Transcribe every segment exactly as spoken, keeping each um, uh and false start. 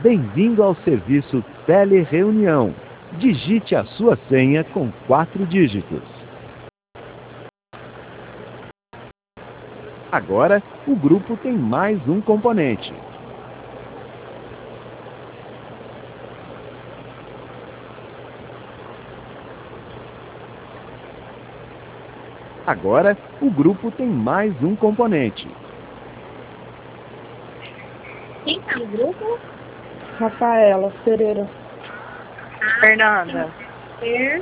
Bem-vindo ao serviço Telereunião. Digite a sua senha com quatro dígitos. Agora, o grupo tem mais um componente. Agora, o grupo tem mais um componente. Quem tá no grupo? Rafaela Pereira. Ah, Fernanda. Fer.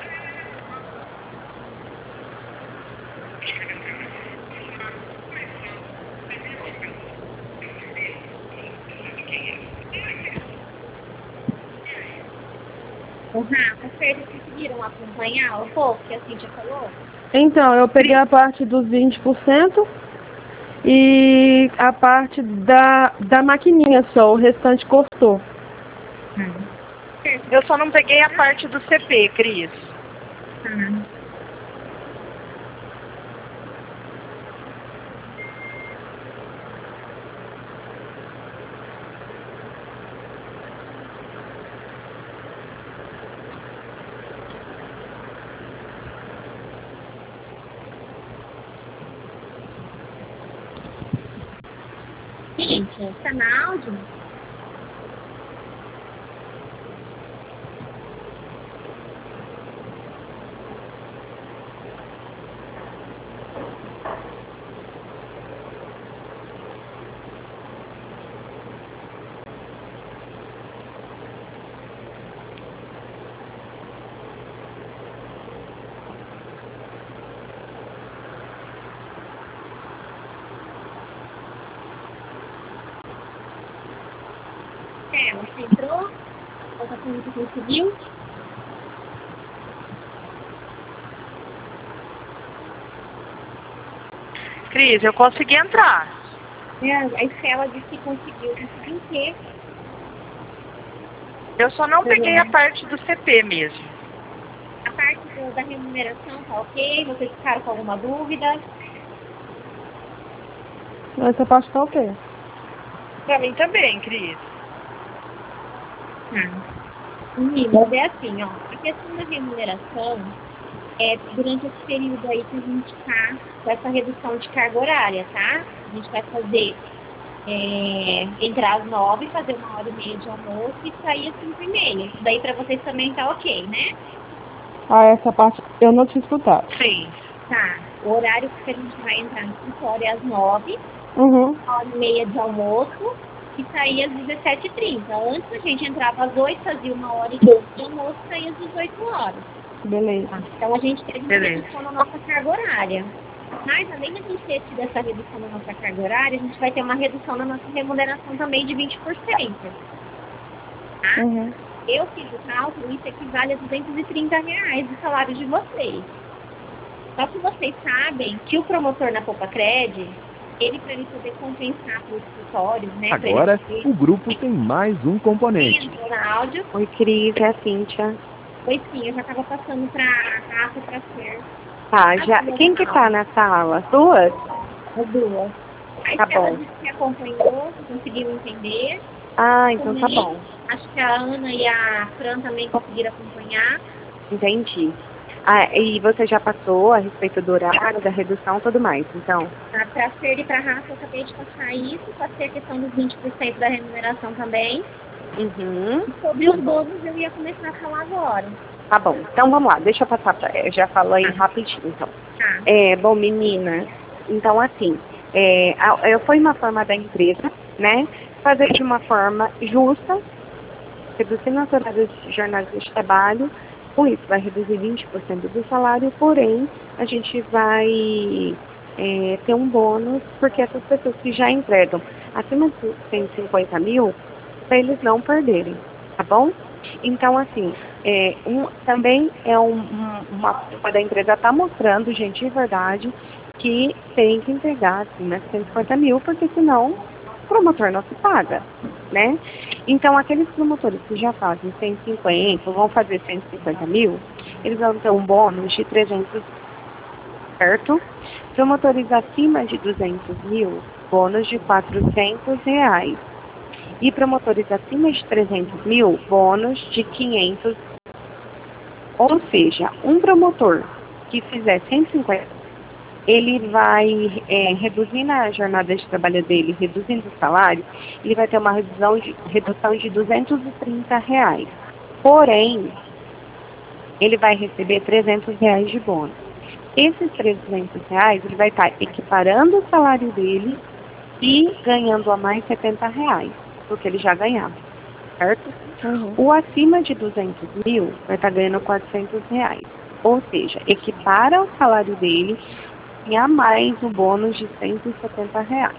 O Rafa, Fer, vocês conseguiram acompanhar um pouco que a Cíntia falou? Então, eu peguei a parte dos vinte por cento e a parte da, da maquininha só, o restante cortou. Hum. Eu só não peguei a parte do C P, Cris. Hum. Gente, tá na áudio? É, você entrou? Outra coisa que conseguiu? Cris, eu consegui entrar. É, a Estela disse que conseguiu. Conseguiu o quê? Eu só não peguei a parte do C P mesmo. A parte do, da remuneração tá ok? Vocês ficaram com alguma dúvida? Essa parte tá ok. Pra mim também, Cris. Tá. Meninas, é assim, ó. A questão da remuneração é durante esse período aí que a gente tá com essa redução de carga horária, tá? A gente vai fazer é, entrar às nove, fazer uma hora e meia de almoço e sair às cinco e meia. Isso daí pra vocês também tá ok, né? Ah, essa parte eu não tinha escutado. Sim. Tá. O horário que a gente vai entrar no escritório é às nove, Uhum. uma hora e meia de almoço e sair às dezessete e trinta. Antes a gente entrava às oito, fazia uma hora e doze de almoço e saía às dezoito horas. Beleza. Então a gente teve uma Beleza. redução na nossa carga horária. Mas além de a gente ter tido essa redução na nossa carga horária, a gente vai ter uma redução na nossa remuneração também de vinte por cento. Tá? Uhum. Eu fiz o cálculo e isso equivale a duzentos e trinta reais do salário de vocês. Só que vocês sabem que o promotor na Poupa-Cred, ele, para ele poder compensar para os escritórios, né? pra ele Agora, poder- o grupo tem mais um componente. Entrou na áudio. Oi, Cris, é a Cíntia. Pois sim, eu já estava passando para a Rafa para ser Tá, já. Quem que tá na sala? As duas? as duas. Aí Tá ela bom. disse que acompanhou, que conseguiu entender. Ah, então tá Também, bom. Acho que a Ana e a Fran também conseguiram acompanhar. Entendi. Ah, e você já passou a respeito do horário, da redução e tudo mais, então? Para ser e para a Rafa, eu acabei de passar isso. Passei a questão dos vinte por cento da remuneração também. Uhum. E sobre os bônus, eu ia começar a falar agora. Tá bom. Então vamos lá, deixa eu passar pra. Eu já falo aí rapidinho, então. Tá. É, bom, meninas, então assim, é, a- eu foi uma forma da empresa, né? Fazer de uma forma justa, reduzindo as horários de jornada de trabalho, com isso vai reduzir vinte por cento do salário, porém a gente vai é, ter um bônus, porque essas pessoas que já entregam acima de cento e cinquenta mil, para eles não perderem, tá bom? Então, assim, é, um, também é um, um, uma forma da empresa estar mostrando, gente, de verdade, que tem que entregar acima de cento e cinquenta mil, porque senão o promotor não se paga, né? Então, aqueles promotores que já fazem cento e cinquenta, vão fazer cento e cinquenta mil, eles vão ter um bônus de trezentos, certo? Promotores acima de duzentos mil, bônus de quatrocentos reais. E promotores acima de trezentos mil, bônus de quinhentos. Ou seja, um promotor que fizer cento e cinquenta, ele vai é, reduzir na jornada de trabalho dele, reduzindo o salário, ele vai ter uma redução de, redução de duzentos e trinta reais. Porém, ele vai receber trezentos reais de bônus. Esses trezentos reais, ele vai estar equiparando o salário dele e ganhando a mais setenta reais, do que ele já ganhava, certo? Uhum. O acima de duzentos mil vai estar ganhando quatrocentos reais. Ou seja, equipara o salário dele e a mais o bônus de cento e setenta reais.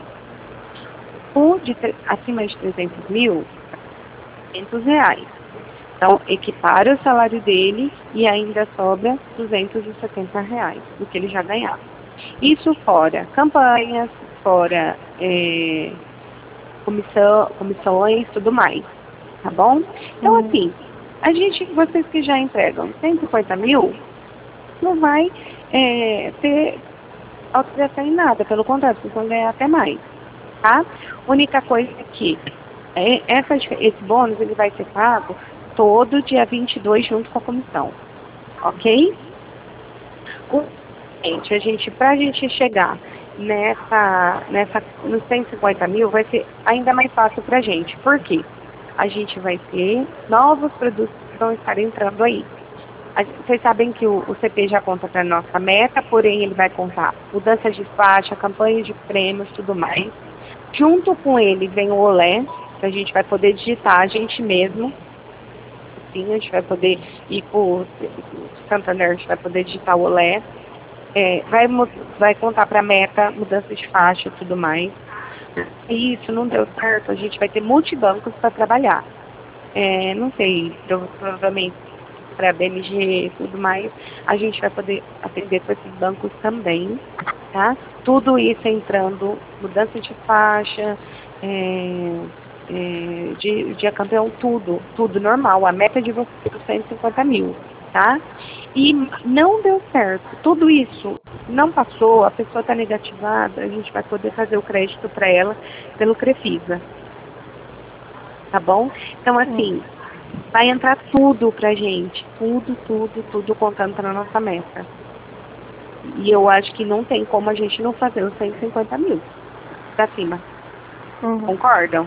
O de acima de trezentos mil, quinhentos reais. Então, equipara o salário dele e ainda sobra duzentos e setenta reais, do que ele já ganhava. Isso fora campanhas, fora é, comissão, comissões, tudo mais. Tá bom? Então, Uhum. assim, a gente, vocês que já entregam cento e cinquenta mil, não vai é, ter alteração em nada. Pelo contrário, vocês vão ganhar até mais. Tá? Única coisa é que é, essa, esse bônus ele vai ser pago todo dia vinte e dois junto com a comissão. Ok? O, gente, a gente, pra gente chegar nessa, nessa, nos cento e cinquenta mil, vai ser ainda mais fácil pra gente. Por quê? A gente vai ter novos produtos que vão estar entrando aí. A, vocês sabem que o, o C P já conta para nossa meta, porém ele vai contar mudança de faixa, campanha de prêmios, tudo mais. Junto com ele vem o Olé, que a gente vai poder digitar a gente mesmo. Sim, a gente vai poder ir para o Santander, a gente vai poder digitar o Olé. É, vai, vai contar para a meta, mudança de faixa e tudo mais. E isso não deu certo, a gente vai ter multibancos para trabalhar. É, não sei, provavelmente para B M G e tudo mais, a gente vai poder atender com esses bancos também, tá? Tudo isso entrando, mudança de faixa, é, é, de, de campeão, tudo, tudo normal. A meta de vocês é cento e cinquenta mil, tá? E não deu certo, tudo isso não passou, a pessoa está negativada, a gente vai poder fazer o crédito para ela pelo Crefisa. Tá bom? Então, assim, vai entrar tudo pra gente. Tudo, tudo, tudo contando pra nossa meta. E eu acho que não tem como a gente não fazer os cento e cinquenta mil pra cima. Uhum. Concordam?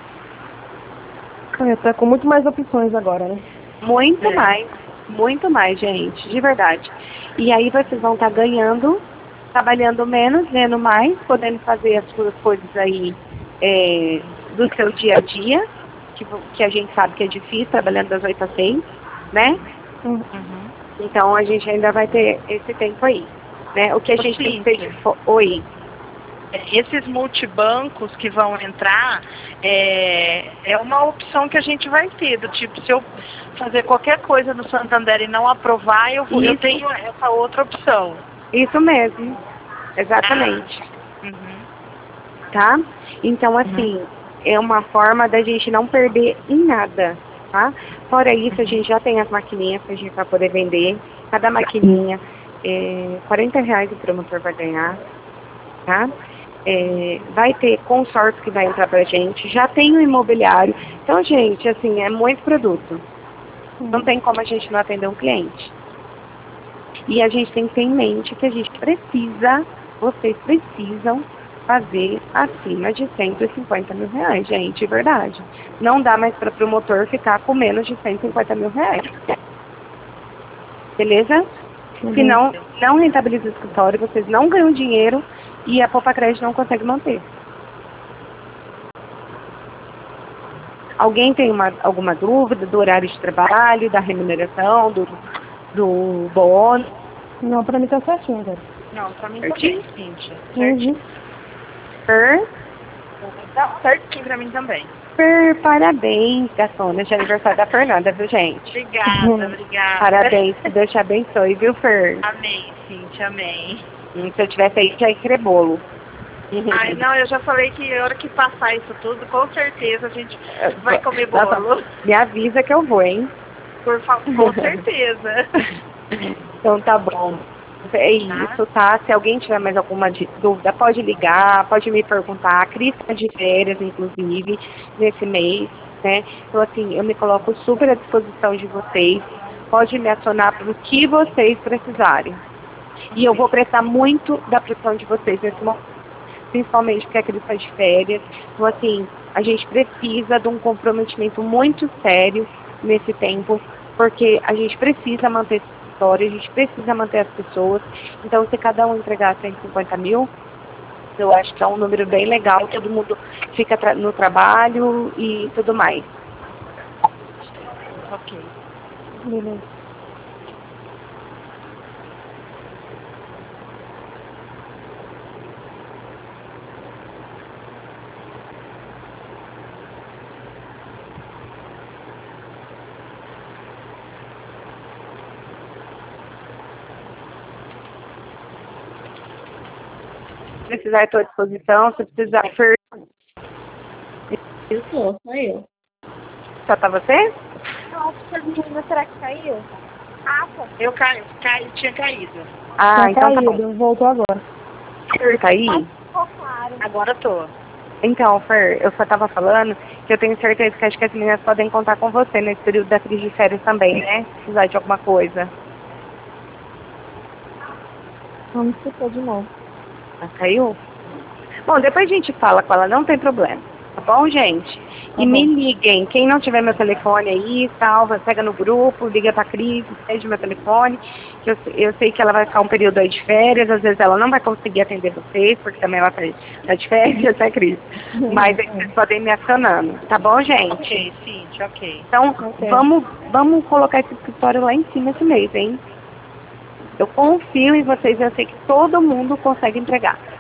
É, tá com muito mais opções agora, né? Muito É. mais. Muito mais, gente. De verdade. E aí vocês vão estar ganhando, trabalhando menos, ganhando mais, podendo fazer as suas coisas aí é, do seu dia a dia. Que, que a gente sabe que é difícil, trabalhando das oito às seis, né? Uhum. Então a gente ainda vai ter esse tempo aí, né? O que a Ô, gente tem que Cíntia. ter de fo... Oi. Esses multibancos que vão entrar é, é uma opção que a gente vai ter, do tipo, se eu fazer qualquer coisa no Santander e não aprovar, eu, vou, eu Isso. tenho essa outra opção. Isso mesmo. Exatamente. Uhum. Tá? Então, assim, é uma forma da gente não perder em nada, tá? Fora isso, a gente já tem as maquininhas que a gente vai poder vender. Cada maquininha, é, quarenta reais o promotor vai ganhar, tá? É, vai ter consórcio que vai entrar pra gente, já tem o imobiliário. Então, gente, assim, é muito produto. Não tem como a gente não atender um cliente. E a gente tem que ter em mente que a gente precisa, vocês precisam fazer acima de cento e cinquenta mil reais, gente, de verdade. Não dá mais para o promotor ficar com menos de cento e cinquenta mil reais. Beleza? Uhum. Senão, não rentabiliza o escritório, vocês não ganham dinheiro e a Poupa Crédito não consegue manter. Alguém tem uma, alguma dúvida do horário de trabalho, da remuneração, do, do bônus? Não, pra mim tá certinho, cara. Não, pra mim Certinho? também, Cíntia. Uhum. Per, Tá certinho pra mim também. per, parabéns, gatona, de aniversário da Fernanda, viu, gente? Obrigada, Uhum. obrigada. Parabéns, que Deus te abençoe, viu, Fer? Amém, Cíntia, amém. Hum, Se eu tivesse aí, já ia querer bolo. Ai, não, eu já falei que a hora que passar isso tudo, com certeza a gente vai comer Nossa, bolo. me avisa que eu vou, hein? Por favor, com certeza. Então tá bom. É isso, tá? Se alguém tiver mais alguma dúvida, pode ligar, pode me perguntar. A Cris está de férias, inclusive, nesse mês, né? Então, assim, eu me coloco super à disposição de vocês. Pode me acionar para o que vocês precisarem. E eu vou prestar muito da pressão de vocês nesse momento, principalmente porque a Cris está de férias. Então, assim, a gente precisa de um comprometimento muito sério nesse tempo, porque a gente precisa manter essa história, a gente precisa manter as pessoas. Então, se cada um entregar cento e cinquenta mil, eu acho que é um número bem legal, todo mundo fica tra no trabalho e tudo mais. Ok. Beleza. Se precisar, estou à disposição. Se precisar, Fer... Eu sou, sou eu. Só tá você? Nossa, menina, será que caiu? Ah, tá. Eu caí, caí, tinha caído. Ah, Tá então tá caído, bom. voltou agora. Fer, tá aí? Ficou claro. Agora tô. Então, Fer, eu só tava falando que eu tenho certeza que acho que as meninas podem contar com você nesse período da crise de férias também, né? Se precisar de alguma coisa. Vamos escutar de novo. Ah, caiu? Bom, depois a gente fala com ela, não tem problema. Tá bom, gente? E Tá me bom. liguem. Quem não tiver meu telefone aí, salva, pega no grupo, liga pra Cris, pede meu telefone. Que eu, eu sei que ela vai ficar um período aí de férias, às vezes ela não vai conseguir atender vocês, porque também ela tá tá de férias, né, Cris? Mas aí vocês podem ir me acionando. Tá bom, gente? Ok, Cintia, ok. Então, Ok. vamos, vamos colocar esse escritório lá em cima esse mês, hein? Eu confio em vocês, eu sei que todo mundo consegue entregar.